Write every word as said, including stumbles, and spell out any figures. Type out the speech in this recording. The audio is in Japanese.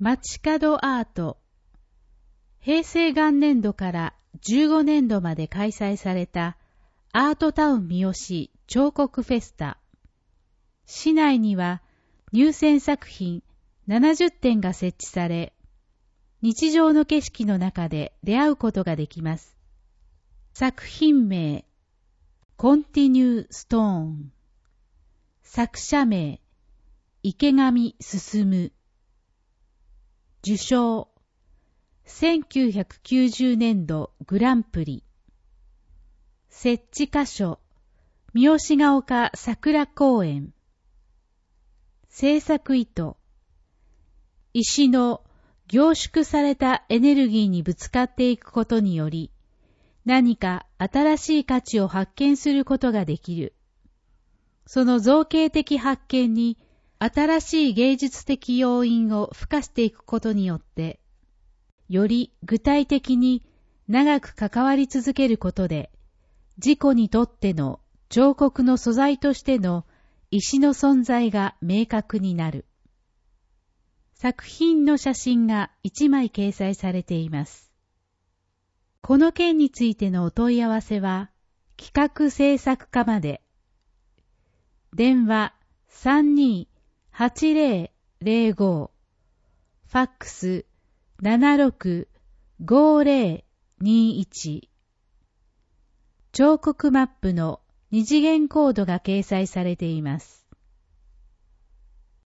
街角アート。平成元年度からじゅうごねんどまで開催されたアートタウン三好彫刻フェスタ。市内には入選作品ななじゅってんが設置され、日常の景色の中で出会うことができます。作品名、コンティニューストーン。作者名、池上進。受賞、せんきゅうひゃくきゅうじゅうねんどグランプリ。設置箇所、三好が丘桜公園。制作意図、石の凝縮されたエネルギーにぶつかっていくことにより、何か新しい価値を発見することができる。その造形的発見に新しい芸術的要因を付加していくことによって、より具体的に長く関わり続けることで、自己にとっての彫刻の素材としての石の存在が明確になる。作品の写真がいちまい掲載されています。この件についてのお問い合わせは、企画制作課まで。電話 さんにーはちぜろぜろご、ファックス ななろくごぜろにいち。彫刻マップの二次元コードが掲載されています。